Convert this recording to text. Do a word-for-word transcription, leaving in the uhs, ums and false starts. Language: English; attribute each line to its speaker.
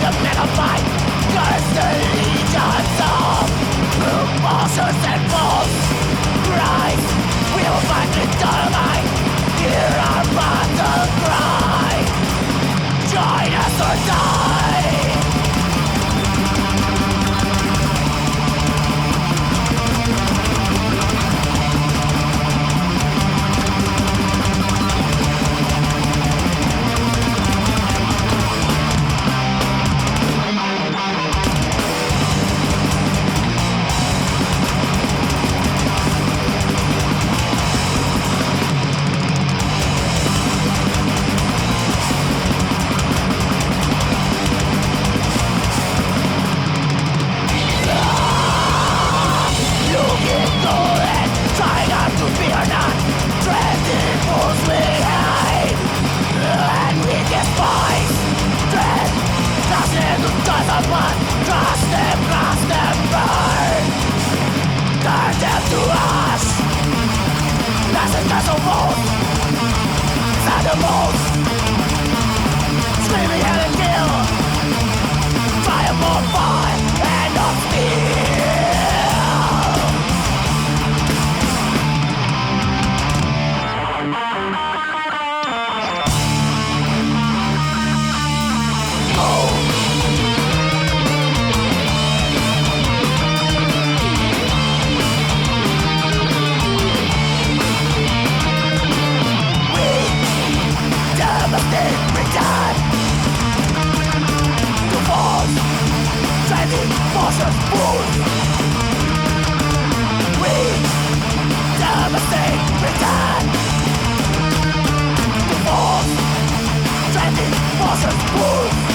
Speaker 1: the mega fight. Curse the legions of compulsions and false Christ. We will fight with dynamite. Hear our battle cry. Join us or die. Trust them, cross them, burn. Turn them to ash. Messengers of wolves, animals, screaming hell and kill. Fire for fire and of steel. Forces fools. We devastate return. The force, trending forces fools.